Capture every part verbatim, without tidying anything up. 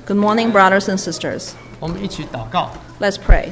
Good morning, brothers and sisters. 我们一起祷告。 Let's pray.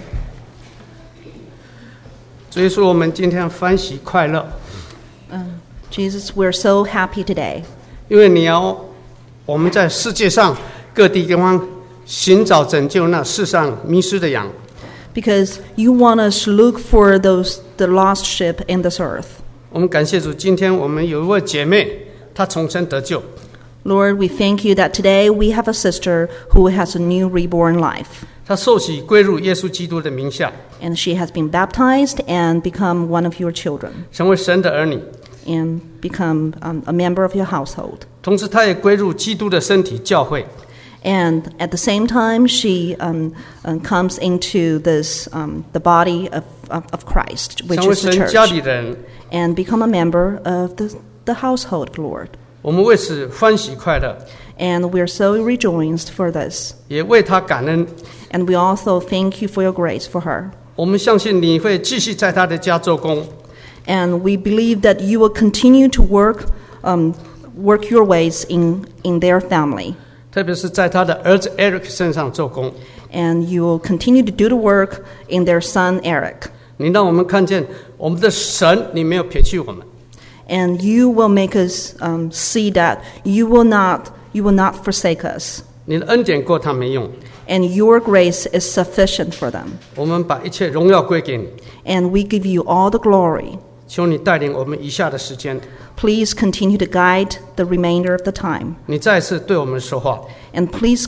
主耶稣，我们今天欢喜快乐， Um, Jesus, we're so happy today 因为你要我们在世界上各地地方寻找拯救那世上迷失的羊。 because you want us to look for those the lost sheep in this earth. 我们感谢主，今天我们有一位姐妹，她重生得救。 Lord, we thank you that today we have a sister who has a new reborn life. 她受洗归入耶稣基督的名下， And she has been baptized and become one of your children 成为神的儿女。 and become um, a member of your household. 同时，她也归入基督的身体教会。 And at the same time, she um, um, comes into this um, the body of, of, of Christ, which 成为 is the 神家 church, 里的人。 and become a member of the, the household of the Lord. 我们为此欢喜快乐， And we're so rejoiced for this. 也为她感恩。 And we also thank you for your grace for her. 我们相信你会继续在她的家做工。 And we believe that you will continue to work um, work your ways in, in their family. 特别是在他的儿子 Eric 身上做工。 And you will continue to do the work in their son Eric. 你让我们看见我们的神，你没有撇弃我们。 And you will make us um, see that you will not you will not forsake us. 你的恩典够他们用， And your grace is sufficient for them. 我们把一切荣耀归给你。 And we give you all the glory. 求你带领我们以下的时间， Please continue to guide the remainder of the time. 你再次对我们说话。 And please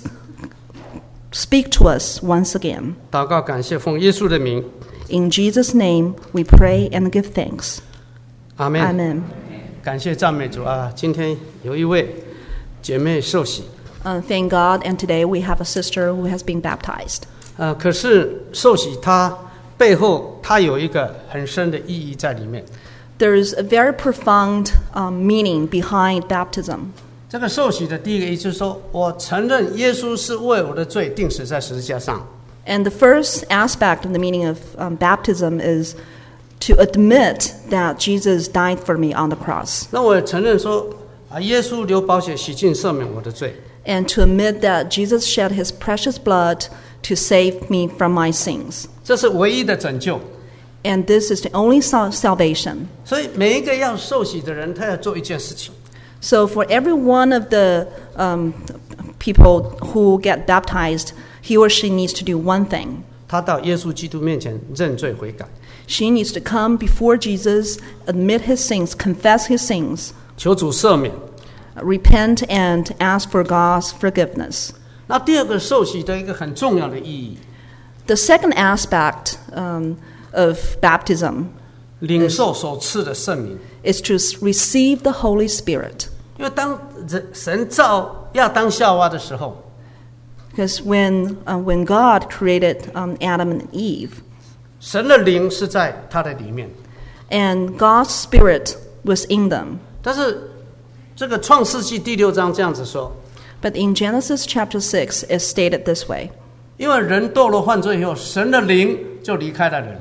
speak to us once again. 祷告感谢，奉耶稣的名， In Jesus' name, we pray and give thanks. 阿门。 Amen. 感谢赞美主啊！今天有一位姐妹受洗， Uh, thank God, and today we have a sister who has been baptized. 呃，可是受洗它背后它有一个很深的意义在里面。 There's a very profound um, meaning behind baptism. 这个受洗的第一个意思就是说，我承认耶稣是为我的罪钉死在十字架上。 And the first aspect of the meaning of um, baptism is to admit that Jesus died for me on the cross. 那我也承认说，啊，耶稣流宝血洗净赦免我的罪。 And to admit that Jesus shed his precious blood to save me from my sins. 这是唯一的拯救。 And this is the only sal- salvation. 所以每一个要受洗的人，他要做一件事情。 So for every one of the um, people who get baptized, he or she needs to do one thing. 他到耶稣基督面前认罪悔改， She needs to come before Jesus, admit his sins, confess his sins, 求主赦免。 repent and ask for God's forgiveness. 那第二个受洗的一个很重要的意义， The second aspect um, of baptism 领受所赐的圣灵。 is to receive the Holy Spirit. 因为当人神造亚当夏娃的时候， Because when, uh, when God created um, Adam and Eve, 神的灵是在他的里面。 and God's Spirit was in them. 但是这个创世纪第六章这样子说， But in Genesis chapter six, it's stated this way. 因为人堕落犯罪以后，神的灵就离开了人。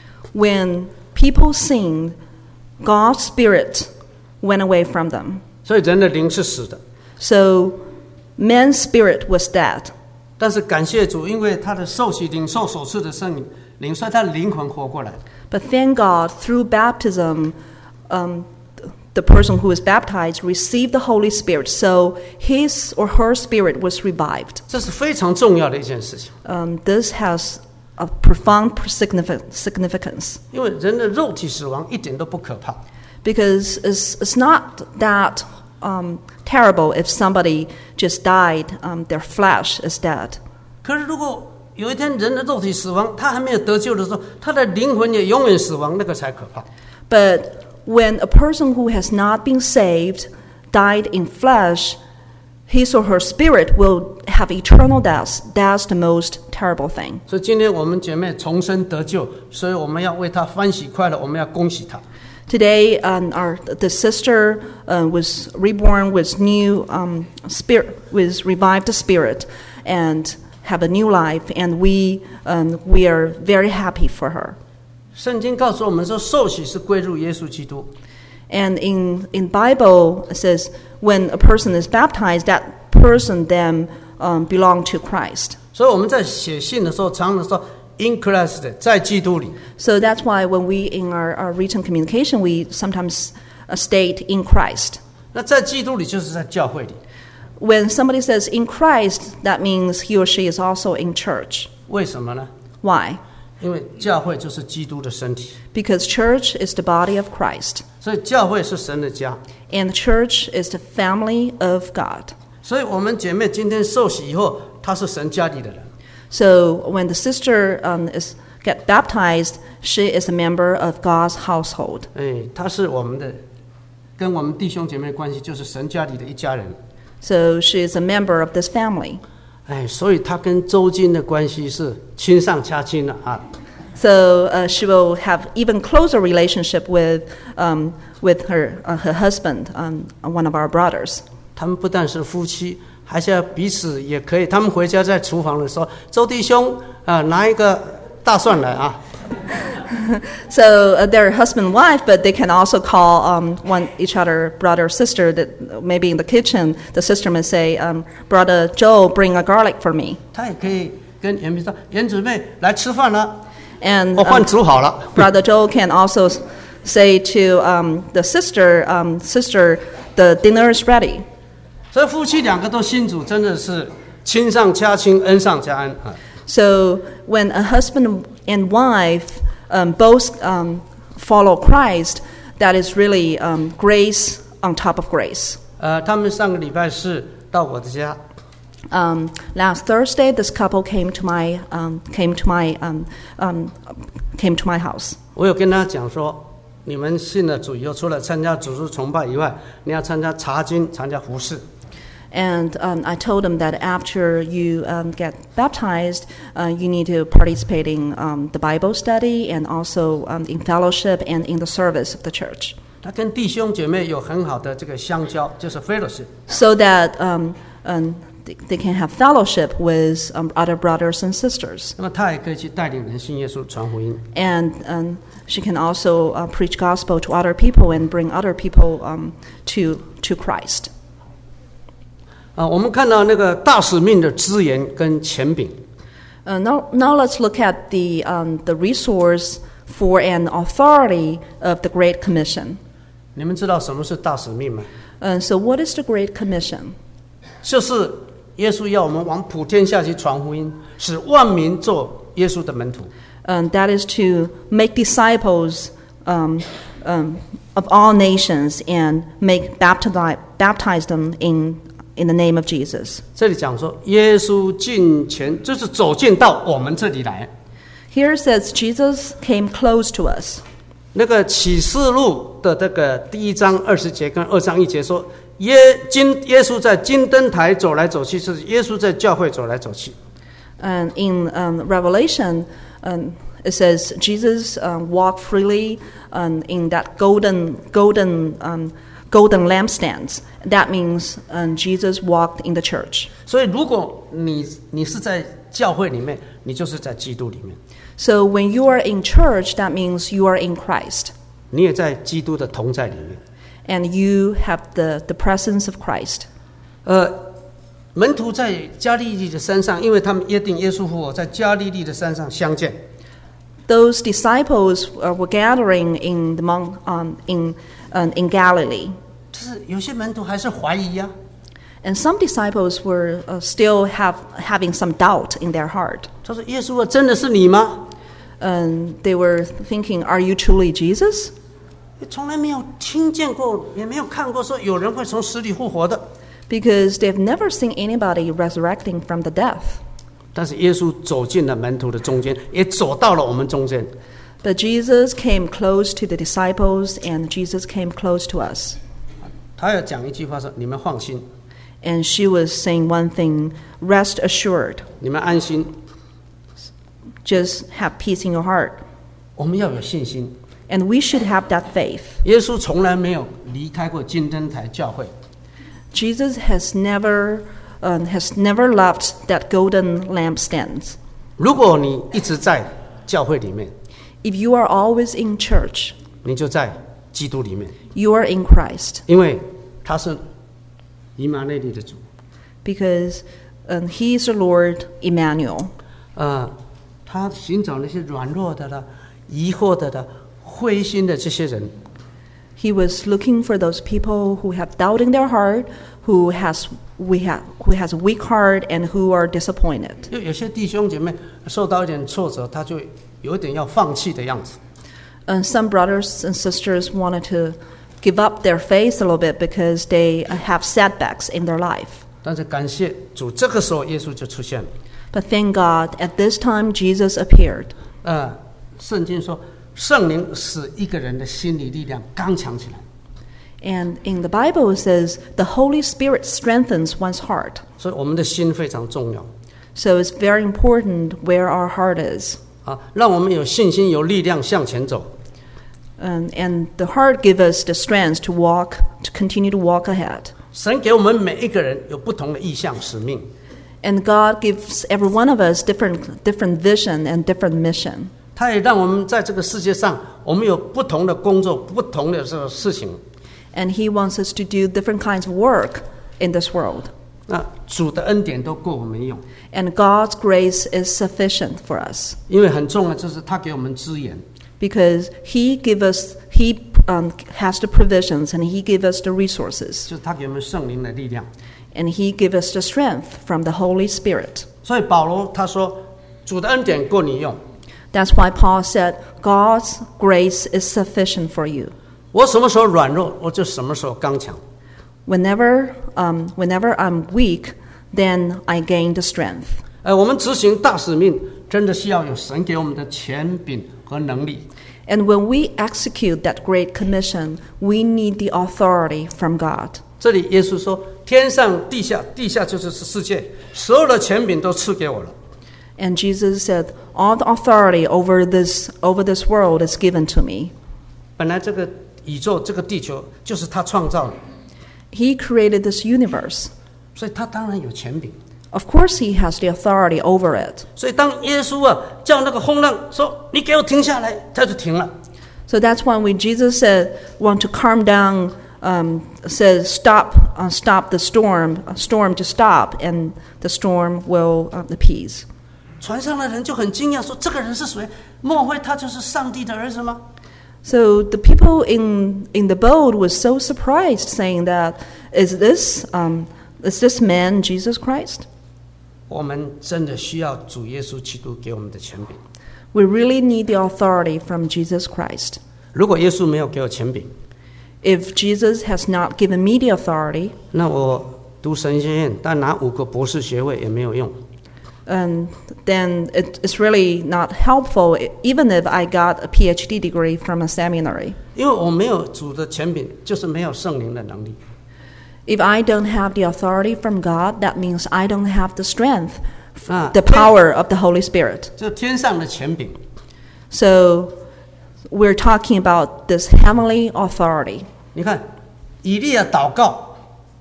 When people sinned, God's Spirit went away from them. 所以人的灵是死的。 So man's spirit was dead. 但是感谢主，因为他的受洗领受所赐的圣灵，灵所以他的灵魂活过来。 But thank God, through baptism, um, the person who is baptized received the Holy Spirit. So his or her spirit was revived. 这是非常重要的一件事情， Um, this has a profound signifi- significance. 因为人的肉体死亡一点都不可怕。 Because it's, it's not that um, terrible if somebody just died, um, their flesh is dead. 可是如果有一天人的肉体死亡，他还没有得救的时候，他的灵魂也永远死亡，那个才可怕。 But when a person who has not been saved died in flesh, his or her spirit will have eternal death. That's the most terrible thing. 所以今天我们姐妹重生得救，所以我们要为她欢喜快乐，我们要恭喜她。 Today, um, our the sister uh, was reborn with new um, spirit, with revived spirit, and have a new life, and we um, we are very happy for her. 圣经告诉我们说，受洗是归入耶稣基督。 And in in Bible it says when a person is baptized, that person then um, belong to Christ. 所以我们在写信的时候，常常说 in Christ， 在基督里。 So that's why when we, in our, our written communication, we sometimes uh, state in Christ. 那在基督里就是在教会里。 When somebody says in Christ, that means he or she is also in church. 为什么呢？ Why? 因为教会就是基督的身体， Because church is the body of Christ, 所以教会是神的家。 and the church is the family of God. 所以我们姐妹今天受洗以后，她是神家里的人。 So when the sister um, is get baptized, she is a member of God's household. 哎，她是我们的，跟我们弟兄姐妹的关系就是神家里的一家人。 So she is a member of this family. 哎，所以她跟周金的关系是亲上加亲了啊。 So uh, she will have even closer relationship with um, with her uh, her husband, um, one of our brothers. 他们不但是夫妻，还是要彼此也可以。他们回家在厨房的时候，周弟兄啊、呃，拿一个大蒜来啊。 So uh, they're husband and wife, but they can also call um, one each other brother sister. That maybe in the kitchen, the sister may say, um, "Brother Joe, bring a garlic for me." 他也可以跟严妹说：“严姊妹来吃饭了， And 我饭 um, 煮好了。” Brother Joe can also say to um, the sister, um, "Sister, the dinner is ready." 所以夫妻两个都信主，真的是亲上加亲，恩上加恩啊。 So when a husband and wife um, both um, follow Christ, that is really um, grace on top of grace. 呃，他们上个礼拜四到我的家， Um, last Thursday, this couple came to my um, came to my um, um, came to my house. 我有跟他讲说，你们信了主以后，除了参加主日崇拜以外，你要参加查经，参加服事。 And um, I told them that after you um, get baptized, uh, you need to participate in um, the Bible study and also um, in fellowship and in the service of the church. 他跟弟兄姐妹有很好的这个相交，就是 fellowship。 So that um, um, they, they can have fellowship with um, other brothers and sisters. 那么他也可以去带领人信耶稣、传福音。 And um, she can also uh, preach gospel to other people and bring other people um, to, to Christ. 啊，我们看到那个大使命的资源跟权柄。 Uh, now, now let's look at the, um, the resource for an authority of the Great Commission. 你们知道什么是大使命吗？ Uh, so what is the Great Commission? 就是耶稣要我们往普天下去传福音，使万民做耶稣的门徒。 Um, that is to make disciples um, um, of all nations and make baptize, baptize them in in the name of Jesus. 这里讲说，耶稣进前，就是走进到我们这里来。 Here it says Jesus came close to us. 那个启示录的这个第一章二十节跟二章一节说，耶金耶稣在金灯台走来走去，是耶稣在教会走来走去。 And in um, Revelation, um, it says Jesus um, walked freely um, in that golden golden um, golden lampstands. That means um, Jesus walked in the church. 所以，如果你你是在教会里面，你就是在基督里面， So when you are in church, that means you are in Christ, 你也在基督的同在里面。 and you have the, the presence of Christ. 呃，门徒在加利利的山上，因为他们约定耶稣复活，在加利利的山上相见。 Those disciples uh, were gathering in the mount, um, in um, in Galilee, 就是有些门徒还是怀疑呀、 and some disciples were uh, still have having some doubt in their heart. 他说：“耶稣啊，真的是你吗？ And they were thinking, "Are you truly Jesus?" 从来没有听见过，也没有看过说有人会从死里复活的。 Because they've never seen anybody resurrecting from the death. 但是耶稣走进了门徒的中间，也走到了我们中间。 But Jesus came close to the disciples, and Jesus came close to us. 他要讲一句话说：你们放心， And she was saying one thing: "Rest assured, 你们安心， just have peace in your heart." 我们要有信心。 And we should have that faith. 耶稣从来没有离开过金灯台教会。 Jesus has never um, has never left that golden lampstands. 如果你一直在教会里面， If you are always in church, 你就在基督里面， you are in Christ, 因为他是以马内利的主。 because And He is the Lord Emmanuel. 呃，他寻找那些软弱的啦、疑惑的啦、灰心的这些人。 He was looking for those people who have doubt in their heart, who has we have who has a weak heart, and who are disappointed. 有有些弟兄姐妹受到一点挫折，他就有一点要放弃的样子。 And some brothers and sisters wanted to give up their faith a little bit because they have setbacks in their life. 但是感谢主，这个时候耶稣就出现了。 But thank God, at this time Jesus appeared. 呃，圣经说，圣灵使一个人的心理力量刚强起来。 And in the Bible it says, the Holy Spirit strengthens one's heart. 所以我们的心非常重要。 So it's very important where our heart is. 啊，让我们有信心、有力量向前走。 And, and the heart gives us the strength to walk, to continue to walk ahead. 神给我们每一个人有不同的意向、使命。 And God gives every one of us different, different vision and different mission. 他也让我们在这个世界上，我们有不同的工作、不同的这个事情。 And He wants us to do different kinds of work in this world. 那主的恩典都够我们用。 And God's grace is sufficient for us. 因为很重要，就是他给我们资源。 Because He give us, He um, has the provisions and He give us the resources. 就是他给我们圣灵的力量。 And He give us the strength from the Holy Spirit. 所以保罗他说，主的恩典够你用。 That's why Paul said, God's grace is sufficient for you. 我什么时候软弱，我就什么时候刚强。 Whenever, um, whenever I'm weak, then I gain the strength. 呃，我们执行大使命，真的需要有神给我们的权柄和能力。 And when we execute that great commission, we need the authority from God. 这里耶稣说，天上地下，地下就是世界，所有的权柄都赐给我了。 And Jesus said, all the authority over this, over this world is given to me. 本来这个宇宙，这个地球就是他创造的， He created this universe. 所以他当然有权柄。 Of course He has the authority over it. 所以当耶稣啊叫那个风浪说：“你给我停下来”，他就停了。 So that's when when Jesus said, want to calm down, um, says stop, uh, stop the storm, a storm to stop, and the storm will uh, appease. 船上的人就很惊讶，说：“这个人是谁？莫非他就是上帝的儿子吗？” So the people in in the boat was so surprised, saying that, "Is this um, is this man Jesus Christ?" 我们真的需要主耶稣基督给我们的权柄。 We really need the authority from Jesus Christ. 如果耶稣没有给我权柄， If Jesus has not given me the authority, 那我读神学院，但拿五个博士学位也没有用。 um, then it, it's really not helpful, even if I got a P H D degree from a seminary. 因为我没有主的权柄，就是没有圣灵的能力。 If I don't have the authority from God, that means I don't have the strength, 啊， the power of the Holy Spirit. 这天上的权柄。 So we're talking about this heavenly authority. 你看，以利亚祷告，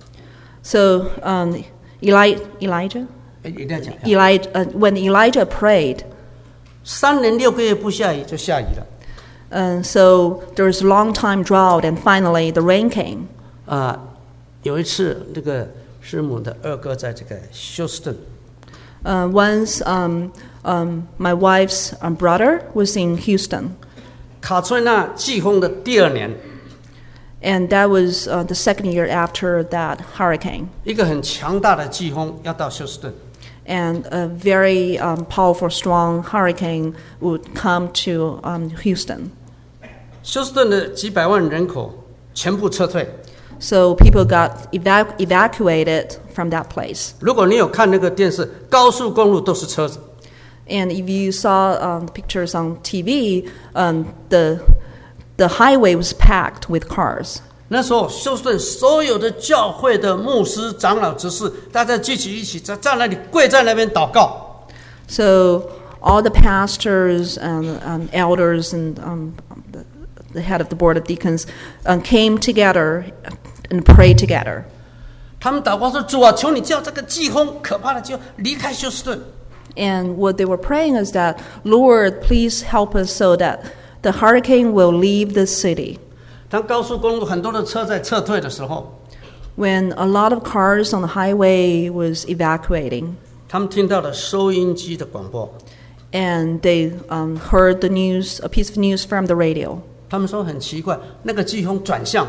So um, Eli, Elijah, 哎一定要讲， Eli, uh, when Elijah prayed, 三年六个月不下雨就下雨了。 uh, so there was a long time drought, and finally the rain came. 啊，有一次那个师母的二哥在这个休斯顿， Uh, once um, um, my wife's um, brother was in Houston, 卡崔娜季风的第二年， and that was uh, the second year after that hurricane. 一个很强大的季风要到休斯顿， And a very um, powerful, strong hurricane would come to um, Houston. 休斯顿的几百万人口全部撤退。 So people got evac- evacuated from that place. 如果你有看那个电视，高速公路都是车子， And if you saw um, pictures on T V, um, the the highway was packed with cars. 那时候休斯顿所有的教会的牧师、长老、执事，大家聚集一起在在那里跪在那边祷告。 So all the pastors and um, elders and um, the, the head of the board of deacons um, came together and prayed together. 他们祷告说：“主啊，求你叫这个季风可怕的就离开休斯顿。” And what they were praying is that, Lord, please help us so that the hurricane will leave this city. 当高速公路很多的车在撤退的时候， when a lot of cars on the highway was evacuating, 他们听到了收音机的广播， and they um, heard the news, a piece of news from the radio. 他们说很奇怪，那个季风转向，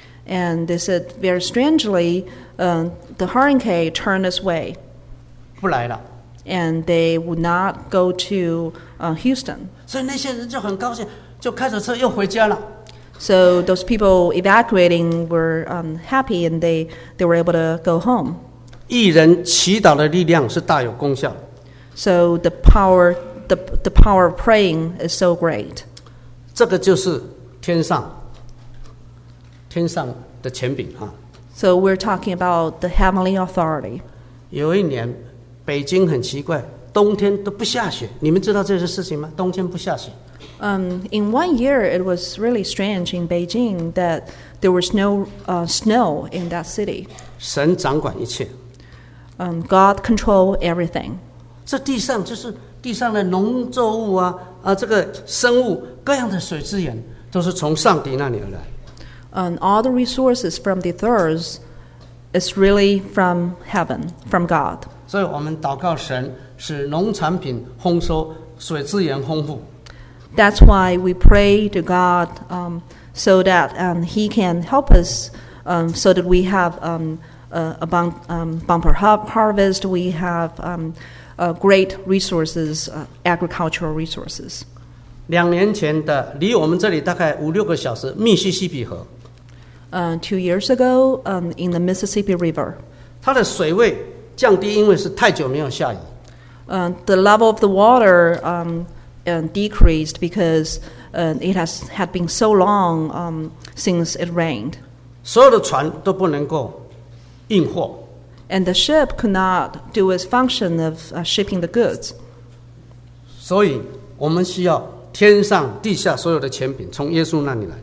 And they said, very strangely, uh, the hurricane turned this way, 不来了。 and they would not go to uh, Houston. 所以那些人就很高兴，就开着车又回家了。 So those people evacuating were um, happy, and they, they were able to go home. 义人祈祷的力量是大有功效。 So the power, the, the power of praying is so great. 这个就是天上天上的权柄啊！ So we're talking about the heavenly authority. 有一年北京很奇怪，冬天都不下雪，你们知道这件事情吗？冬天不下雪。 Um, in one year, it was really strange in Beijing that there was no uh, snow in that city. 神掌管一切， Um, God controlled everything. 这地上就是地上的农作物啊啊，这个生物各样的水资源都是从上帝那里而来。 And all the resources from the earth is really from heaven, from God. 所以我们祷告神使农产品丰收，水资源丰富。 That's why we pray to God um, so that um, He can help us, um, so that we have um, a, a bump, um, bumper har- harvest. We have um, uh, great resources, uh, agricultural resources. 两年前的，离我们这里大概五六个小时，密西西比河， Uh, two years ago, um, in the Mississippi River, 它的水位降低，因为是太久没有下雨。 uh, the level of the water um, uh, decreased because uh, it has had been so long um, since it rained, 所有的船都不能够运货， and the ship could not do its function of uh, shipping the goods. 所以我们需要天上地下所有的权柄从耶稣那里来。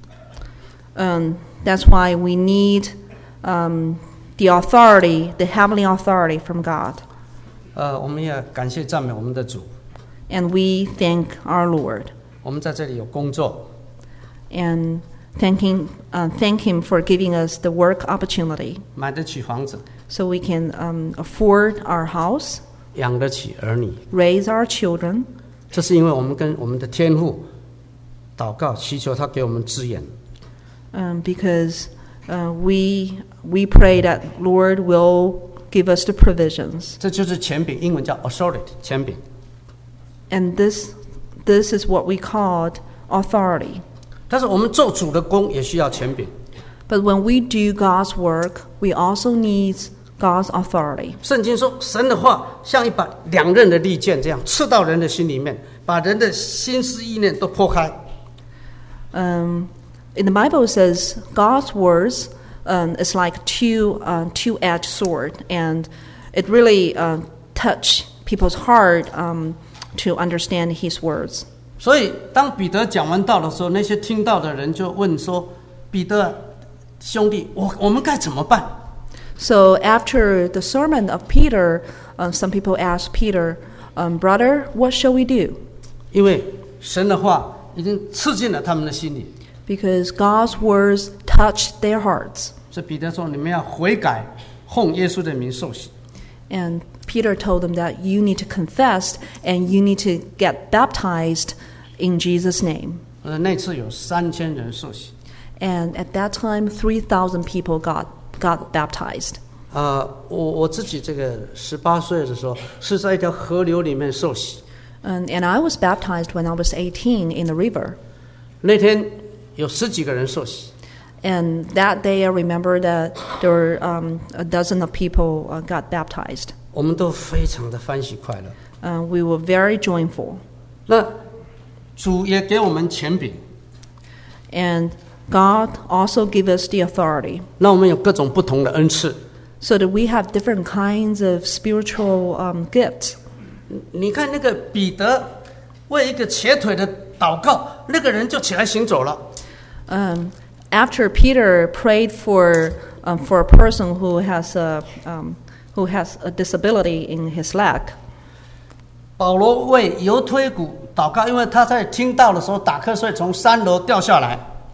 Um, that's why we need um, the authority, the heavenly authority from God, 呃，我们也感谢赞美我们的主， and we thank our Lord 我们在这里有工作， and thanking, uh, thank Him for giving us the work opportunity, 买得起房子， so we can um, afford our house, 养得起儿女。 raise our children. 这是因为我们跟我们的天父祷告，祈求他给我们资源。 Um, because uh, we we pray that Lord will give us the provisions, 这就是权柄，英文叫 authority， 权柄。 and this this is what we called authority. 但是我们做主的工也需要权柄。 But when we do God's work, we also need God's authority. 圣经说，神的话像一把两刃的利剑，这样刺到人的心里面，把人的心思意念都剖开。 Um, in the Bible, it says God's words um, is like two uh, two-edged sword, and it really uh, touch people's heart um, to understand His words. 所以，当彼得讲完道的时候，那些听到的人就问说：“彼得兄弟，我我们该怎么办？” So after the sermon of Peter, uh, some people asked Peter, um, "Brother, what shall we do?" 因为神的话已经刺进了他们的心里。 Because God's words touched their hearts. 所以彼得说：“你们要悔改，奉耶稣的名受洗。” And Peter told them that you need to confess and you need to get baptized in Jesus' name. 呃，那次有三千人受洗。 And at that time, three thousand people got, got baptized. 呃，我我自己这个十八岁的时候是在一条河流里面受洗。 And, and I was baptized when I was eighteen in the river. 那天有十几个人受洗。 And that day, I remember that there were um, a dozen of people uh, got baptized. 我们都非常的欢喜快乐。 Uh, we were very joyful. 那主也给我们权柄， And God also gave us the authority 那我们有各种不同的恩赐。 so that we have different kinds of spiritual um, gifts. 你看那个彼得为一个瘸腿的祷告，那个人就起来行走了。 Um, after Peter prayed for um, for a person who has a um, who has a disability in his leg, 保罗为犹推古祷告，因为他在听到的时候打瞌睡，从三楼掉下来。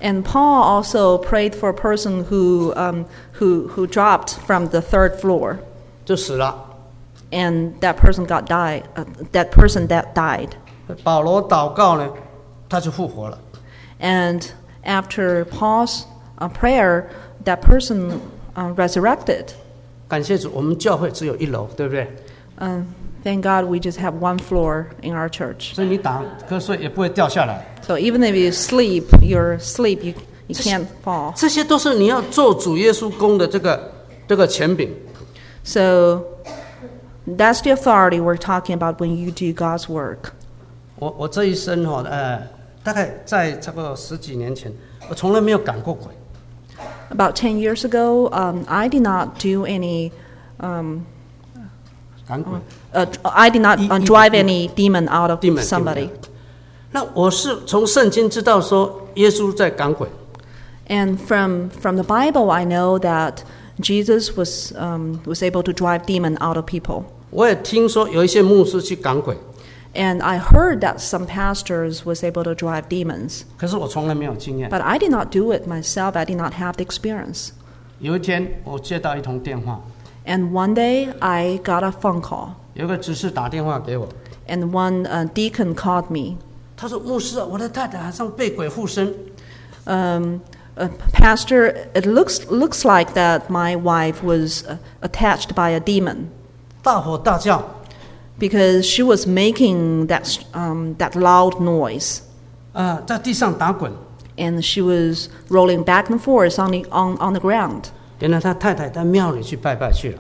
And Paul also prayed for a person who um, who who dropped from the third floor, 就死了。 and that person got died. Uh, that person that died. 保罗祷告呢，他就复活了。 And after Paul's uh, prayer, that person uh, resurrected. 感谢主，我们教会只有一楼，对不对？ Um, thank God we just have one floor in our church. 所以你打瞌睡也不会掉下来。 So even if you sleep, you're asleep, you you can't fall. 这些都是你要做主耶稣工的这个这个权柄。 So that's the authority we're talking about when you do God's work. 我我这一生哈、哦，呃，大概在差不多十几年前，我从来没有赶过鬼。 About ten years ago, um, I did not do any. Um, 赶鬼。 uh, I did not uh, drive any demon out of demon, somebody. demon. 那我是从圣经知道说耶稣在赶鬼。 And from from the Bible, I know that Jesus was um, was able to drive demon out of people. 我也听说有一些牧师去赶鬼， And I heard that some pastors was able to drive demons. 可是我从来没有经验。 But I did not do it myself. I did not have the experience. 有一天我接到一通电话， And one day I got a phone call, 有个执事打电话给我， and one uh, deacon called me. 他说：“牧师啊，我的太太好像被鬼附身。” Um, uh, Pastor, it looks looks like that my wife was uh, attached by a demon 大吼大叫， because she was making that um, that loud noise, 呃，在地上打滚。 and she was rolling back and forth on the on, on the ground. 原来他太太在庙里去拜拜去了。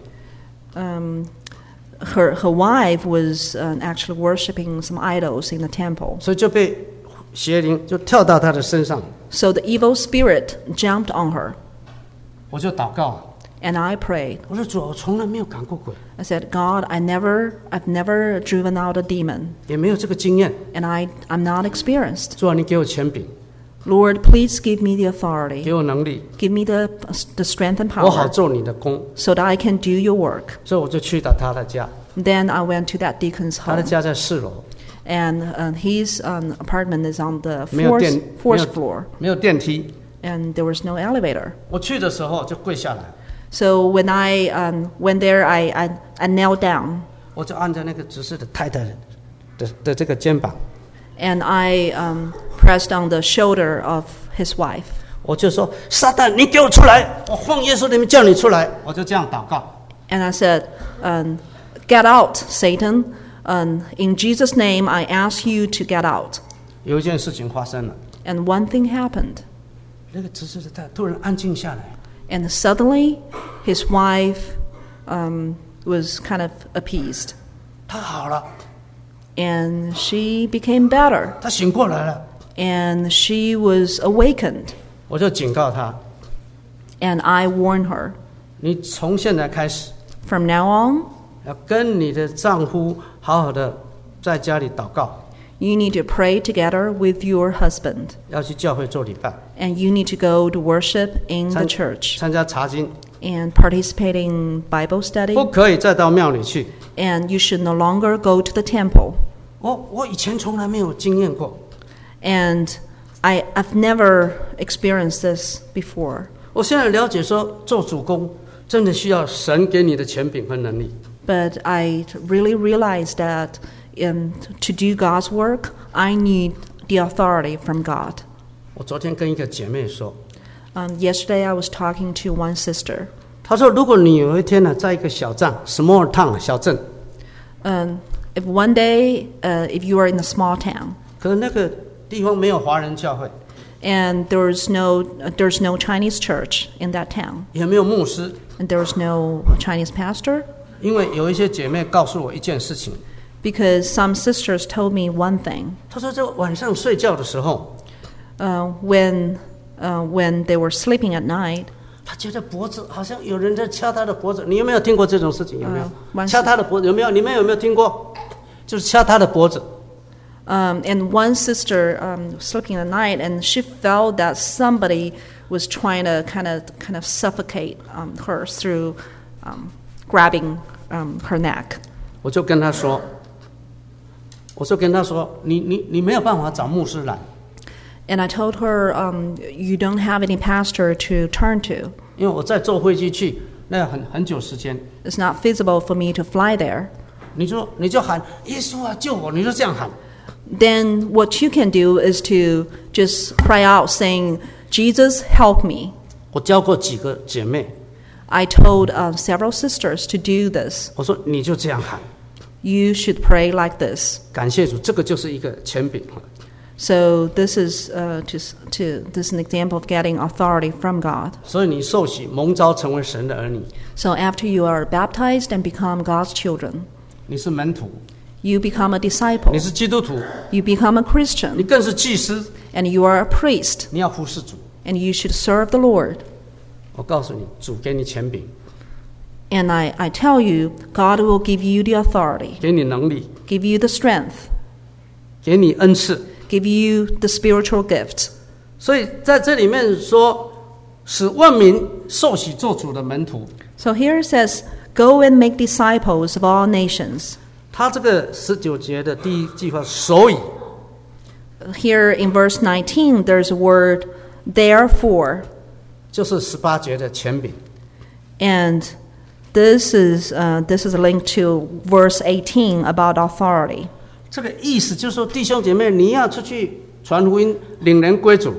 Um, her her wife was uh, actually worshiping some idols in the temple. 所以就被邪灵就跳到他的身上， So the evil spirit jumped on her, 我就祷告， and I prayed. 我说主，我从来没有赶过鬼， I said, God, I never, I've never driven out a demon, 也没有这个经验。 and I, I'm not experienced. 主啊，你给我权柄， Lord, please give me the authority, 给我能力， give me the the strength and 我好 power, 做你的工。 so that I can do your work. 所以我就去到他的家， Then I went to that deacon's 他的 home, 家在四楼， and uh, his um, apartment is on the 没有 fourth 电，没 fourth 有 floor, 没有电梯。 and there was no elevator. 我去的时候就跪下来， So when I um, went there, I, I I knelt down, 我就按在那个执事的太太的的的这个肩膀， and I um, pressed on the shoulder of his wife. 我就说：“撒旦，你给我出来！我奉耶稣的名叫你出来！”我就这样祷告。 And I said, um, "Get out, Satan! Um, in Jesus' name, I ask you to get out." 有一件事情发生了， And one thing happened, 那个执事的太太突然安静下来， and suddenly, his wife um, was kind of appeased, 她好了， and she became better, 她醒过来了。 and she was awakened. 我就警告她： And I warned her, 你从现在开始 from now on, 要跟你的丈夫好好的在家里祷告， you need to pray together with your husband, 要去教会做礼拜， and you need to go to worship in the 参 church 参加查经， and participate in Bible study. 不可以再到庙里去。 And you should no longer go to the temple. 我我以前从来没有经验过， And I, I've never experienced this before. 我现在了解说做主公真的需要神给你的权柄和能力。 But I really realized that um, to do God's work, I need the authority from God. 我昨天跟一个姐妹说， Um, yesterday I was talking to one sister. 她说如果你有一天呢，在一个小镇 （small town） 小镇， Um, if one day, uh, if you are in a small town, 可是那个地方没有华人教会， and there's no, uh, there's no Chinese church in that town, 也没有牧师， and there's no Chinese pastor, 因为有一些姐妹告诉我一件事情， because some sisters told me one thing. 她说在晚上睡觉的时候， Uh, when uh, when they were sleeping at night, 她觉得脖子好像有人在掐她的脖子。你有没有听过这种事情？有没有？ 嗯掐她的脖子有没有？你们有没有听过？就是掐她的脖子。 um, and one sister um, was sleeping at night, and she felt that somebody was trying to kind of kind of suffocate um, her through um, grabbing um, her neck. 我就跟她说，我就跟她说，你你你没有办法找牧师来， And I told her, um, you don't have any pastor to turn to. 因为我再坐飞机去，那要很很久时间。 It's not feasible for me to fly there. 你就你就喊耶稣啊救我，你就这样喊。 Then what you can do is to just cry out saying, Jesus, help me. 我教过几个姐妹， I told uh, several sisters to do this. 我说你就这样喊。 You should pray like this. 感谢主，这个就是一个权柄。 So this is uh, to, to this is an example of getting authority from God. 所以你受洗蒙召成为神的儿女， So after you are baptized and become God's children, 你是门徒， you become a disciple. 你是基督徒， You become a 你 Christian, 更是祭司， and you are a priest, 你要服侍主。 and you should serve the Lord. 我告诉你，主给你权柄， And I, I tell you, God will give you the authority, 给你能力， give you the strength, 给你恩赐。 give you the spiritual gift. 所以在这里面说，使万民受洗做主的门徒。 So here it says, go and make disciples of all nations. 他这个十九节的第一句话，所以 Here in verse nineteen, there's a word, therefore. 就是十八节的权柄。 And this is, uh, this is linked to verse eighteen about authority. 这个意思就是说，弟兄姐妹，你要出去传福音，领人归主。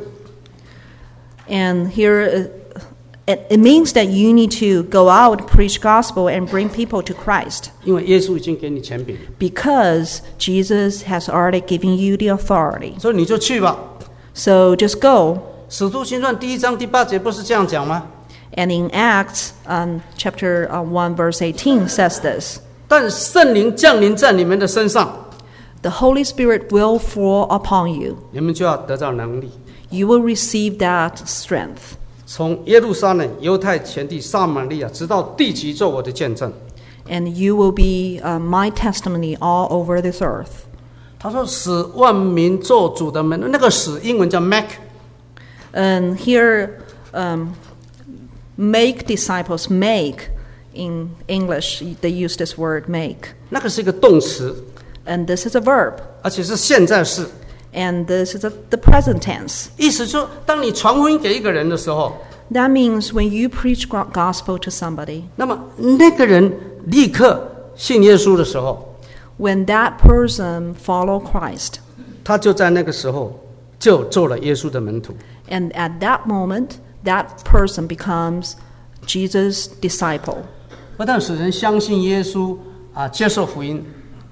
And here uh, it, it means that you need to go out, preach gospel, and bring people to Christ. 因为耶稣已经给你权柄， Because Jesus has already given you the authority. 所以你就去吧。 So just go. 使徒行传第一章第八节不是这样讲吗？ And in Acts um, chapter uh, one, verse eighteen says this. 但圣灵降临在你们的身上， The Holy Spirit will fall upon you. 你们就要得到能力。 You will receive that strength. 从耶路撒冷、犹太全地、撒玛利亚，直到地极，做我的见证。 And you will be uh, my testimony all over this earth. 他说：“使万民做主的门。”那个“使”英文叫 “make”。 And here, um, make disciples, make, in English, they use this word make. 那个是一个动词， And this is a verb. 而且是现在式。 And this is a, the present tense. 意思说，当你传福音给一个人的时候， That means when you preach go- gospel to somebody, 那么那个人立刻信耶稣的时候， when that person follow Christ, 他就在那个时候就做了耶稣的门徒。 and at that moment, that person becomes Jesus' disciple. 不但使人相信耶稣啊，接受福音，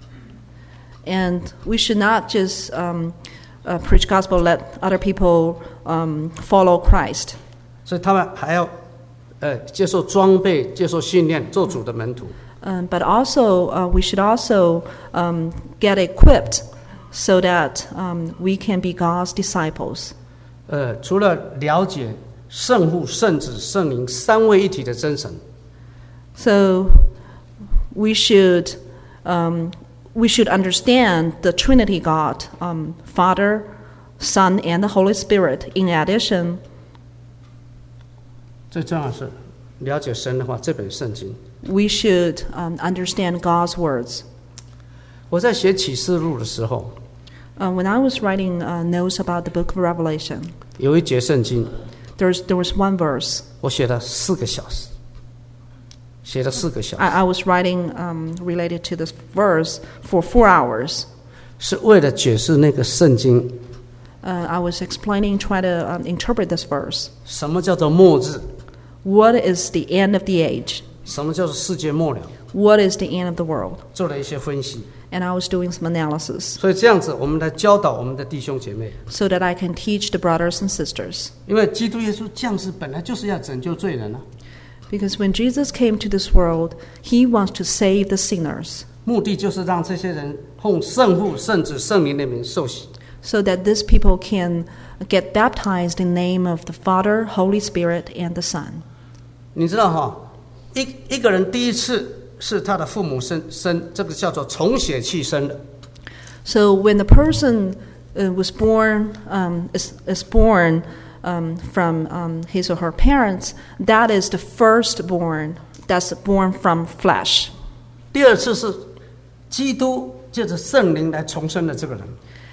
And we should not just um, uh, preach gospel, let other people um, follow Christ. 所以他们还要呃接受装备、接受训练，做主的门徒。 Um, but also, uh, we should also um, get equipped so that um, we can be God's disciples. 呃，除了了解圣父、圣子、圣灵三位一体的真神， So we should um, we should understand the Trinity God, um, Father, Son, and the Holy Spirit. In addition, 最重要的是了解神的话，这本圣经。 we should um, understand God's words. 我在写启示录的时候， Uh, when I was writing uh, notes about the book of Revelation, 有一节圣经， there's, there was one verse. 我写了四个小时，写了四个小时， I, I was writing um, related to this verse for four hours. 是为了解释那个圣经， Uh, I was explaining, trying to um, interpret this verse. 什么叫做末日， What is the end of the age? 什么叫做世界末了， What is the end of the world? 做了一些分析。 And I was doing some analysis 所以这样子，我们来教导我们的弟兄姐妹， so that I can teach the brothers and sisters. 因为基督耶稣降世本来就是要拯救罪人啊， Because when Jesus came to this world, he wants to save the sinners 目的就是让这些人奉圣父、圣子、圣灵的名受洗。 so that these people can get baptized in the name of the Father, Holy Spirit, and the Son. 你知道哈，一一个人第一次是他的父母生生，这个叫做从血气生的。 So when the person uh, was born, um, is, is born um, from um, his or her parents, that is the firstborn that's born from flesh. 第二次是基督借着圣灵来重生的这个人。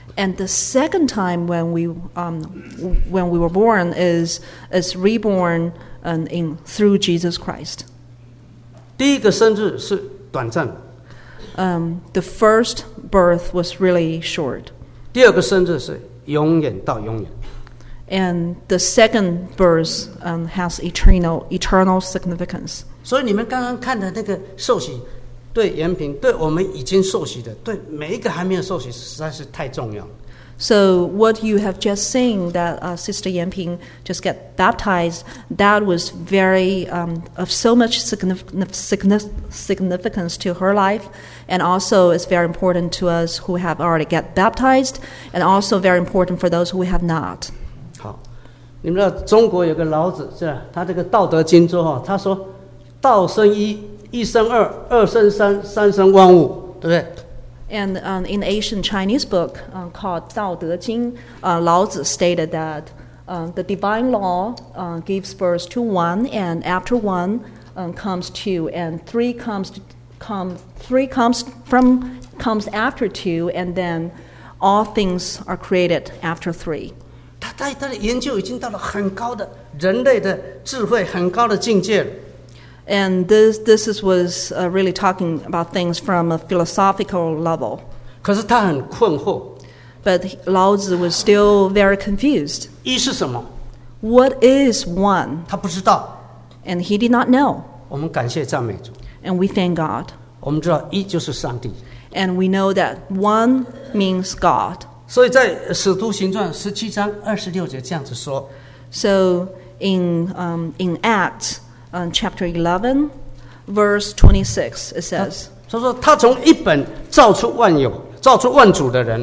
And the second time when we um, when we were born is is reborn um, in through Jesus Christ. 第一个生日是短暂的， Um, the first birth was really short, 第二个生日是永远到永远。 and the second birth um, has eternal eternal significance. 所以你们刚刚看的那个受洗，对延平，对我们已经受洗的，对每一个还没有受洗，实在是太重要了。 So what you have just seen that uh, Sister Yanping just get baptized, that was very um, of so much signif- signif- significance to her life, and also it's very important to us who have already get baptized, and also very important for those who have not. 好，你们知道中国有个老子是吧？他这个《道德经》中哈，他说：“道生一，一生二，二生三，三生万物，对不对？” And um, in the ancient Chinese book uh, called Dao De Jing, uh, Lao Tzu stated that uh, the divine law uh, gives birth to one, and after one um, comes two, and three comes to, come three comes from comes after two, and then all things are created after three. 他他他的研究已经到了很高的人类的智慧很高的境界了。 And this this is, was uh, really talking about things from a philosophical level. 可是他很困惑， But Lao Tzu was still very confused. 一是什么？ What is one? 他不知道。 And he did not know. 我们感谢赞美主， And we thank God. 我们知道一就是上帝。 And we know that one means God. 所以在《使徒行传》十七章二十六节这样子说。 So in um, in Acts um, chapter eleven, verse twenty-six, it says, 他说他从一本造出万有，造出万主的人。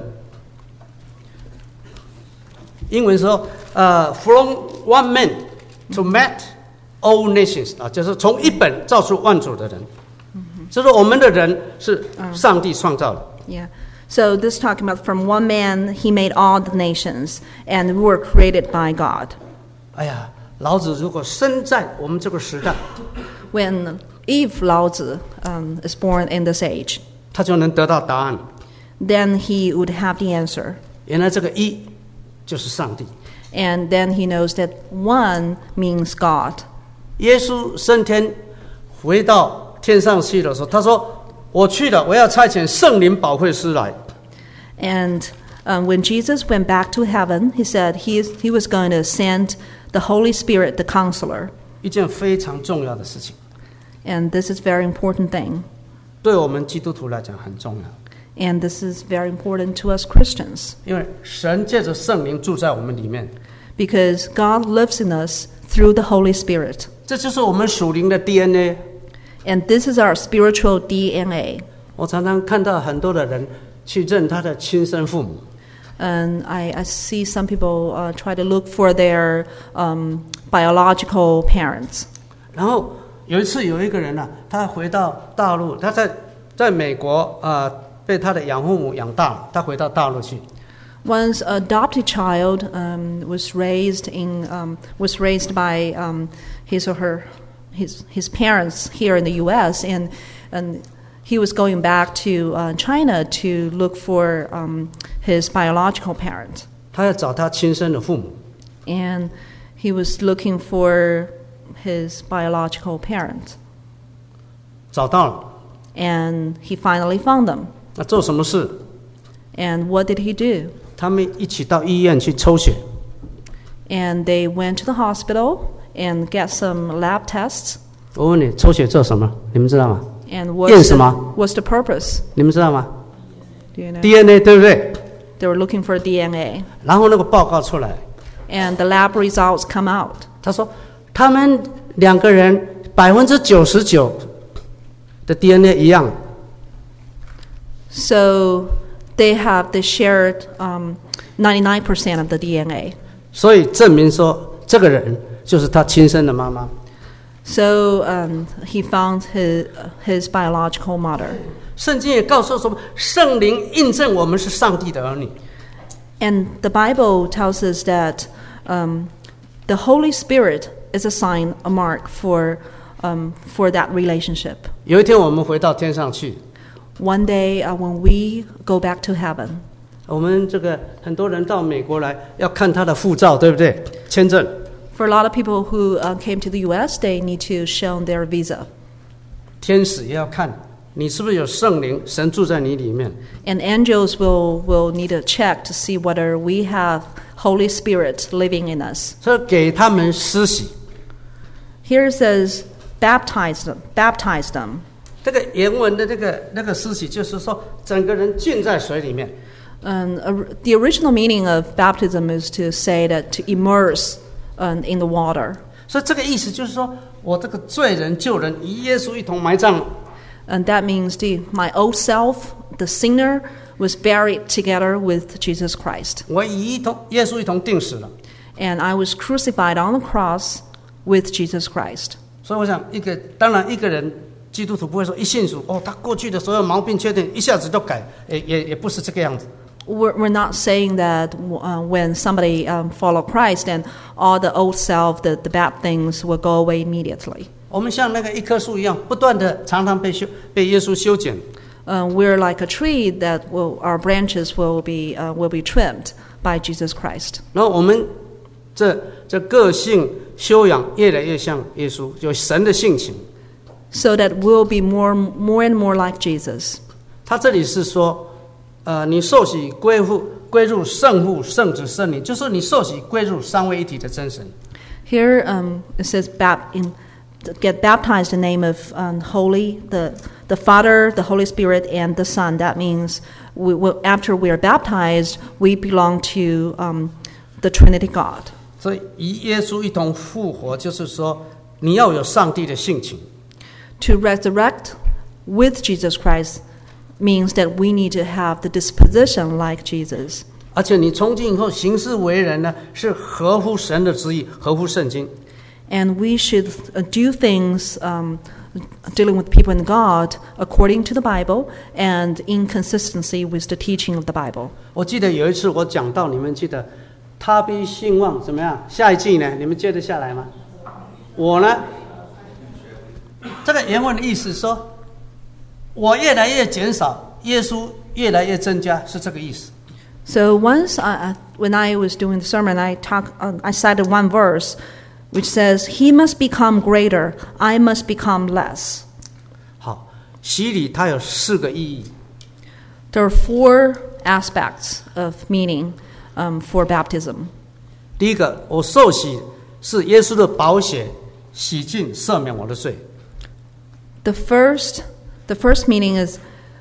英文说，呃、uh, ，from one man to make all nations 啊，就是从一本造出万主的人。就是我们的人是上帝创造的。 Yeah. So this talking about from one man he made all the nations, and we were created by God. 哎呀，老子如果生在我们这个时代， When if Lao Tzu um, is born in this age, 他就能得到答案。 then he would have the answer. 原来这个一就是上帝。 And then he knows that one means God. 耶稣升天回到天上去的时候，他说：“我去了，我要差遣圣灵保惠师来。” And um, when Jesus went back to heaven, he said he, is, he was going to send the Holy Spirit, the Counselor. 一件非常重要的事情， And this is a very important thing. 对我们基督徒来讲很重要。 And this is very important to us Christians. 因为神借着圣灵住在我们里面， Because God lives in us through the Holy Spirit. 这就是我们属灵的 D N A。 And this is our spiritual D N A. 我常常看到很多的人去认他的亲生父母， And I, I see some people uh, try to look for their um, biological parents. 然后有一次有一个人呢、啊，他回到大陆，他在在美国啊、呃、被他的养父母养大了，他回到大陆去。 One's adopted child um, was raised in um, was raised by um, his or her his his parents here in the U S and and he was going back to uh, China to look for um, his biological parent. 他要找他亲生的父母， And he was looking for his biological parent. 找到了， And he finally found them. 那做什么事？ And what did he do? 他们一起到医院去抽血， And they went to the hospital and get some lab tests. 我问你，抽血做什么？你们知道吗？ And what's 验 the, 什么？ what's the purpose? 你们知道吗 Do you know? ？D N A 对不对？ They were looking for D N A. 然后那个报告出来， And the lab results come out. 他说他们两个人百分之九十九的 D N A 一样。 So they have the shared um, ninety-nine percent of the D N A. 所以证明说这个人就是他亲生的妈妈。 So um, he found his, his biological mother. 圣经也告诉说，圣灵印证我们是上帝的儿女。 And the Bible tells us that um, the Holy Spirit is a sign, a mark for, um, for that relationship. 有一天我们回到天上去， One day uh, when we go back to heaven, 我们这个很多人到美国来要看他的护照，对不对？签证。 For a lot of people who uh, came to the U S, they need to show their visa. 天使也要看你是不是有圣灵，神住在你里面。 And angels will, will need a check to see whether we have Holy Spirit living in us. 所以给他们施洗。 Here it says, baptize them, baptize them. 这个原文的这个那个施洗，就是说整个人浸在水里面。 Um, uh, the original meaning of baptism is to say that to immerse um, in the water. 所以这个意思就是说，我这个罪人救人与耶稣一同埋葬。 And that means the, my old self, the sinner, was buried together with Jesus Christ. 我与一同耶稣一同钉死了。 And I was crucified on the cross with Jesus Christ. 所以我想，一个当然一个人基督徒不会说一信主哦，他过去的所有毛病缺点一下子都改，也也也不是这个样子。 We're, we're not saying that uh, when somebody um, follow Christ and all the old self, the, the bad things will go away immediately. 我们像那个一棵树一样，不断的常常被修被耶稣修剪。 Uh, we're like a tree that will, our branches will be uh, will be trimmed by Jesus Christ. 然后我们这这个性修养越来越像耶稣，有神的性情。 So that we'll be more more and more like Jesus. 他这里是说，呃，你受洗归入归入圣父、圣子、圣灵，就是你受洗归入三位一体的真神。 Here um, it says bap- in, get baptized in the name of um, Holy, the the Father, the Holy Spirit, and the Son. That means we will, after we are baptized, we belong to um, the Trinity God. 所以与耶稣一同复活，就是说你要有上帝的性情。 To resurrect with Jesus Christ means that we need to have the disposition like Jesus. 而且你从今以后行事为人呢，是合乎神的旨意，合乎圣经。 And we should uh, do things um, dealing with people in God according to the Bible and in consistency with the teaching of the Bible. 我记得有一次我讲到，你们记得他必兴旺怎么样？下一季呢？你们接得下来吗？我呢，这个原文的意思说，我越来越减少，耶稣越来越增加，是这个意思。 So once, I, when I was doing the sermon, I talk, uh, I cited one verse, which says, "He must become greater, I must become less." 好，洗礼它有四个意义。 There are four aspects of meaning um, for baptism. 第一个，我受洗是耶稣的宝血洗净赦免我的罪。 The first, the first meaning is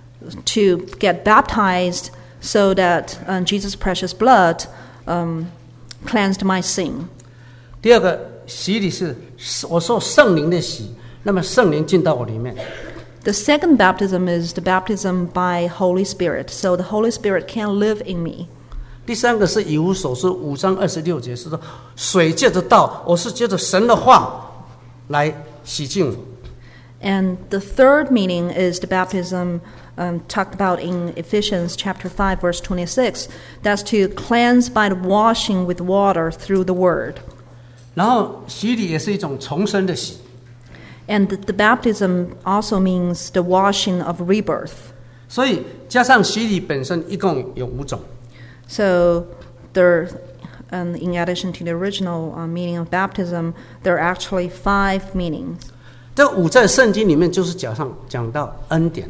to get baptized so that uh, Jesus' precious blood um, cleansed my sin. 第二个，洗礼是我受圣灵的洗，那么圣灵进到我里面。 The second baptism is the baptism by Holy Spirit, so the Holy Spirit can live in me. 第三个是以无所说五章二十六节是说，水借着道，我是借着神的话来洗净我。 And the third meaning is the baptism um, talked about in Ephesians chapter five, verse twenty-six. That's to cleanse by the washing with water through the word. 然后洗礼也是一种重生的洗。 And the, the baptism also means the washing of rebirth. 所以加上洗礼本身一共有五种。 So there, um, in addition to the original uh, meaning of baptism, there are actually five meanings. 这五在圣经里面就是讲上讲到恩典。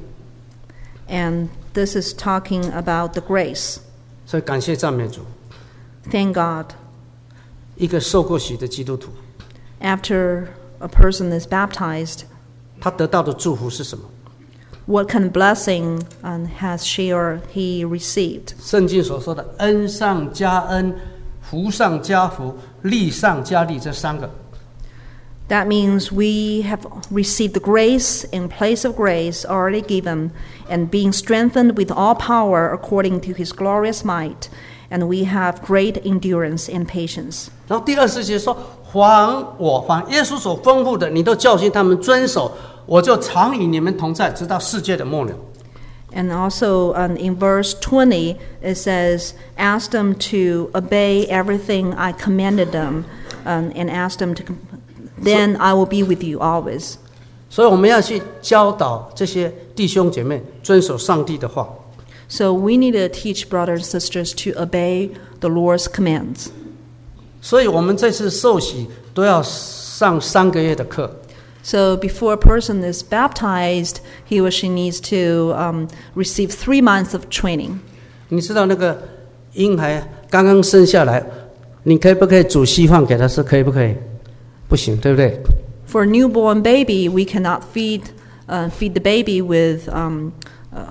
And this is talking about the grace. 所以感谢赞美主。 Thank God. 一个受过洗的基督徒， After a person is baptized, 他得到的祝福是什么？ what kind of blessing um, has she or he received? 圣经所说的恩上加恩，福上加福，利上加利，这三个。 That means we have received the grace in place of grace already given, and being strengthened with all power according to his glorious might, and we have great endurance and patience. 然后第二十节说：“还我还耶稣所吩咐的，你都教训他们遵守，我就常与你们同在，直到世界的末了。” And also um, in verse twenty, it says, "Ask them to obey everything I commanded them, um, and ask them to, then I will be with you always." 所以我们要去教导这些弟兄姐妹遵守上帝的话。 So we need to teach brothers and sisters to obey the Lord's commands. 所以我们这次受洗都要上三个月的课。 So before a person is baptized, he or she needs to um, receive three months of training. 你知道那个婴孩刚刚生下来，你可以不可以煮稀饭给他吃？可以不可以？不行，对不对？ For a newborn baby, we cannot feed uh, feed the baby with um, uh,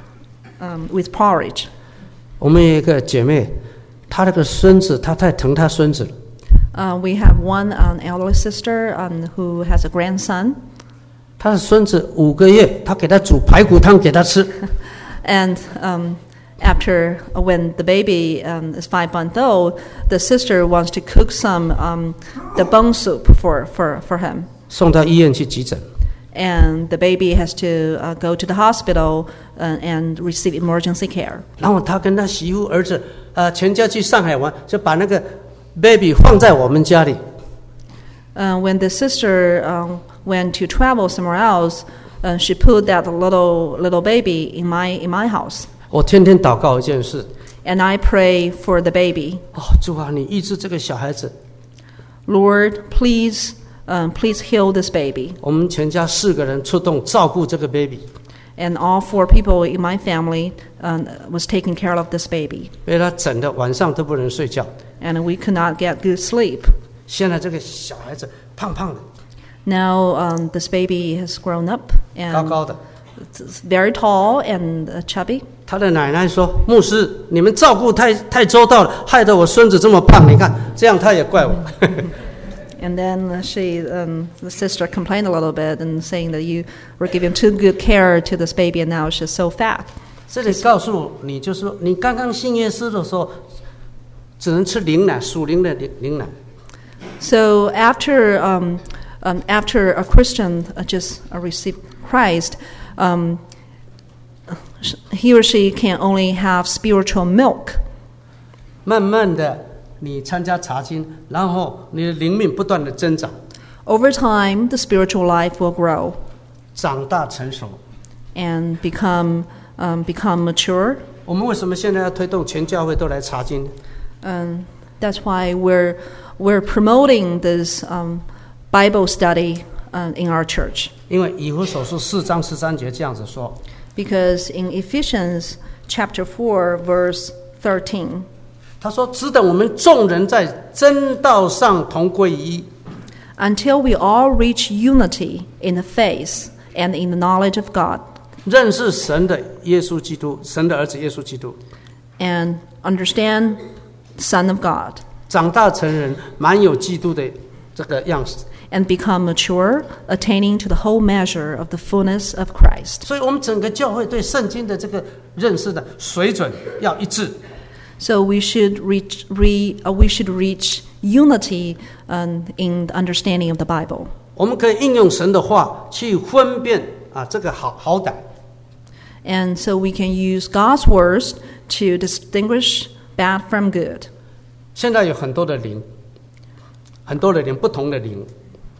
um, with porridge. 我们有一个姐妹，她那个孙子，她太疼她孙子了。 Uh, we have one um, elderly sister um, who has a grandson. 她的孙子五个月，她给他煮排骨汤给他吃。 And um, after uh, when the baby um, is five months old, the sister wants to cook some um, the bone soup for, for, for him. 送到医院去急诊。 And the baby has to uh, go to the hospital uh, and receive emergency care. 然后他跟他媳妇儿子，呃，全家去上海玩，就把那个 baby 放在我们家里。 Uh, when the sister um, went to travel somewhere else, uh, she put that little little baby in my in my house. 我天天祷告一件事。 And I pray for the baby. 哦，主啊，你医治这个小孩子。 Lord, please, um, please heal this baby. 我们全家四个人出动照顾这个 baby。 And all four people in my family um, was taking care of this baby. 被他整的晚上都不能睡觉。 And we could not get good sleep. 现在这个小孩子胖胖的， Now um, this baby has grown up 高 and 高的。 it's very tall and uh, chubby. 他的奶奶说：“牧师，你们照顾太太周到了，害得我孙子这么胖。你看，这样他也怪我。” And then she, um, the sister complained a little bit and saying that you were giving too good care to this baby and now she's so fat. 这里告诉你，就是说，你刚刚信耶稣的时候，只能吃灵奶，属灵的灵灵奶。 So after um, um, after a Christian uh, just uh, received Christ, um, he or she can only have spiritual milk. 慢慢的，你参加查经，然后你的灵命不断的增长， Over time, the spiritual life will grow 长大成熟。 and become um, become mature. 我们为什么现在要推动全教会都来查经？ Um, that's why we're we're promoting this um, Bible study uh, in our church. 因为以弗所书四章十三节这样子说。 Because in Ephesians chapter four, verse thirteen, 他说：“只等我们众人在真道上同归于一， until we all reach unity in the faith and in the knowledge of God, 认识神的耶稣基督，神的儿子耶稣基督， and understand the Son of God, 长大成人，满有基督的这个样式。 and become mature, attaining to the whole measure of the fullness of Christ. 所以，我们整个教会对圣经的这个认识的水准要一致。 So we should reach, re, uh, we should reach unity um, in the understanding of the Bible. 我们可以应用神的话去分辨啊，这个好好歹。 And so we can use God's words to distinguish bad from good. 现在有很多的灵，很多的灵，不同的灵。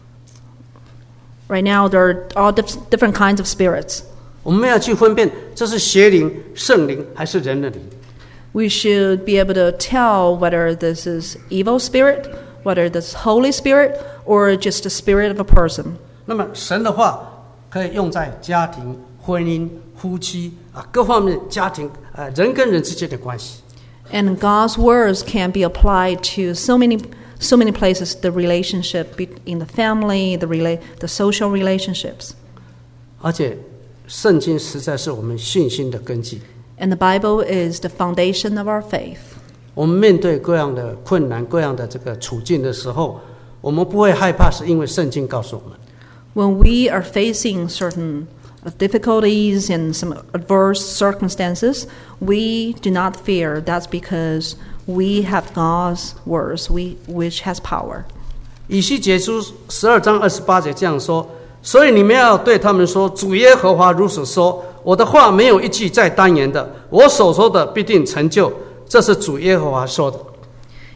Right now, there are all dif- different kinds of spirits. 我们要去分辨，这是邪灵、圣灵还是人的灵。 We should be able to tell whether this is evil spirit, whether this is Holy Spirit, or just the spirit of a person. 那么神的话可以用在家庭、婚姻、夫妻啊各方面，家庭啊人跟人之间的关系。 And God's words can be applied to so many, so many places. The relationship be- in the family, the rela- the social relationships. 而且，圣经实在是我们信心的根基。 And the Bible is the foundation of our faith. 我们面对各样的困难、各样的这个处境的时候，我们不会害怕，是因为圣经告诉我们。 When we are facing certain difficulties and some adverse circumstances, we do not fear. That's because we have God's words, we, which has power. 以西结书十二章二十八节这样说：所以你们要对他们说，主耶和华如此说：我的话没有一句再单言的，我所说的必定成就。这是主耶和华说的。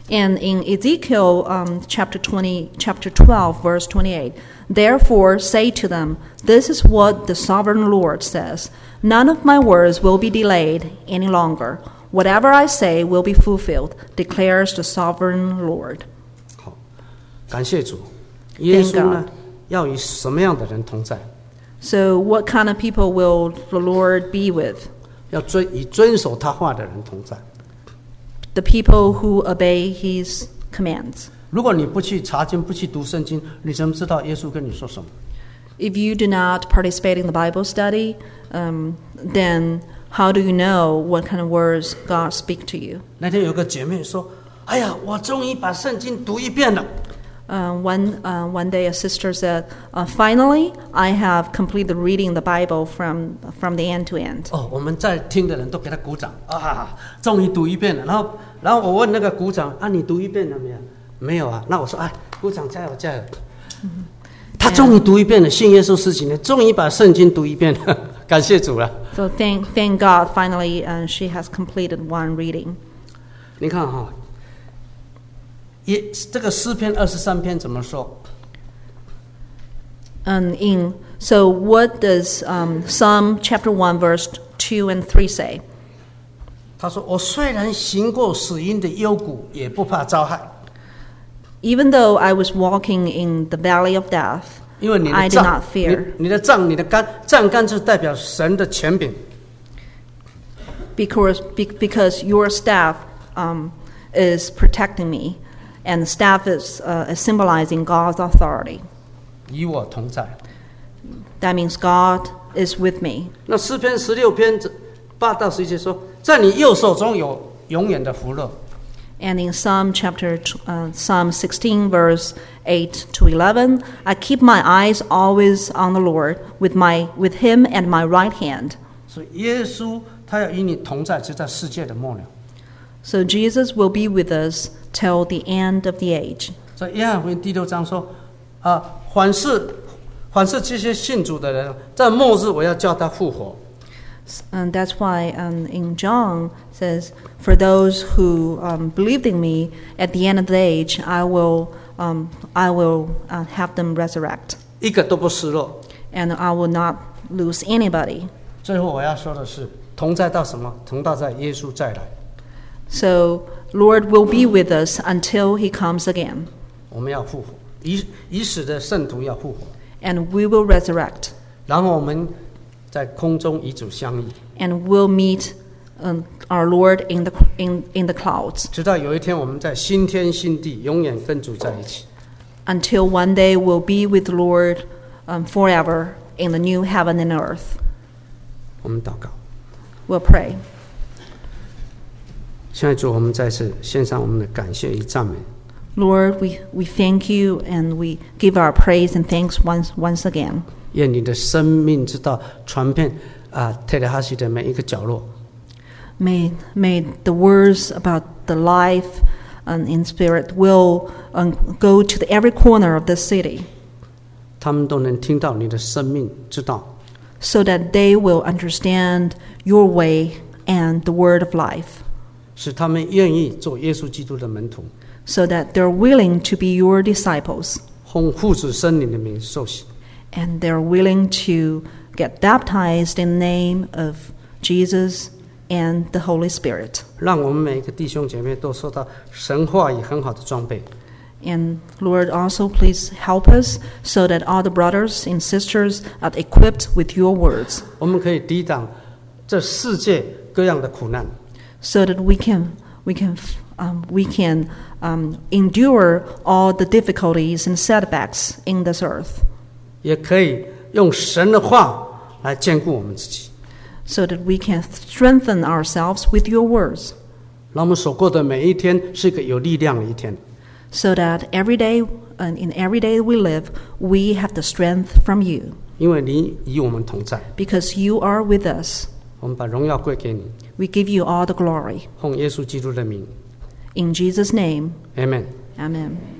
And in Ezekiel um, chapter twenty, chapter twelve, verse twenty-eight, therefore say to them, this is what the sovereign Lord says, none of my words will be delayed any longer. Whatever I say will be fulfilled, declares the sovereign Lord. 好，感谢主。耶稣呢，要与什么样的人同在？ So what kind of people will the Lord be with? 要遵以遵守他话的人同在。 The people who obey His commands. 如果你不去查经，不去读圣经，你怎么知道耶稣跟你说什么？ If you do not participate in the Bible study, um, then how do you know what kind of words God speak to you? 那天有个姐妹说：“哎呀，我终于把圣经读一遍了。” Uh, one uh, one day, a sister said, uh, "Finally, I have completed reading the Bible from from the end to end." 哦，我们在听的人都给他鼓掌啊！终于读一遍了。然后，然后我问那个鼓掌啊，你读一遍了没有？没有啊。那我说，哎，鼓掌，加油，加油！ Mm-hmm. 他终于读一遍了，信耶稣十几年，终于把圣经读一遍了，感谢主了。 So thank thank God, finally, uh, she has completed one reading. 你看哈。 也这个诗篇二十三篇怎么说？ Um, in so what does um, Psalm chapter one verse two and three say? 他说：“我虽然行过死荫的幽谷，也不怕遭害。 Even though I was walking in the valley of death, 因为你的 I did 杖 not， fear. 你, 你的杖、你的杆，杖杆就代表神的权柄。 Because be, because your staff um, is protecting me. And the staff is, uh, is symbolizing God's authority. 与我同在。 That means God is with me. 那诗篇十六篇八到十一节说：“在你右手中有永远的福乐。” And in Psalm chapter uh, Psalm sixteen, verse eight to eleven, I keep my eyes always on the Lord, with my with Him at my right hand. 所以耶稣他要与你同在，就在世界的末了。 So Jesus will be with us till the end of the age. 在约翰福音第六章说：“啊，凡是凡是这些信主的人，在末日我要叫他复活。” And that's why um, in John says, "For those who um, believed in me, at the end of the age, I will um, I will uh, have them resurrect, 一个都不失落。 and I will not lose anybody." 最后我要说的是，同在到什么？同到在耶稣再来。 So Lord will be with us until He comes again. 我们要复活，已已死的圣徒要复活， And we will resurrect. 然后我们在空中与主相遇， And we'll meet um, our Lord in the in, in the clouds. 直到有一天我们在新天新地永远跟主在一起。 Until one day we'll be with the Lord um, forever in the new heaven and earth. 我们祷告， We'll pray. 现在主，我们再次献上我们的感谢与赞美。 Lord, we, we thank you and we give our praise and thanks once once again. 愿你的生命之道传遍啊特拉哈西的每一个角落。 May may the words about the life um, in spirit will um, go to the, every corner of the city, 他们都能听到你的生命之道， so that they will understand your way and the word of life, 使他们愿意做耶稣基督的门徒， so that they're willing to be your disciples, 奉父子圣灵的名受洗。 and they're willing to get baptized in the name of Jesus and the Holy Spirit. 让我们每一个弟兄姐妹都受到神话语很好的装备， And Lord, also please help us so that all the brothers and sisters are equipped with your words, 我们可以抵挡这世界各样的苦难， so that we can we can um, we can um, endure all the difficulties and setbacks in this earth, 也可以用神的话来坚固我们自己， so that we can strengthen ourselves with your words, 让我们所过的每一天是一个有力量的一天。 so that every day and in every day we live, we have the strength from you, 因为你与我们同在， because you are with us. 我们把荣耀归给你， We give you all the glory. 奉耶稣基督的名 In Jesus' name, ，Amen。 Amen.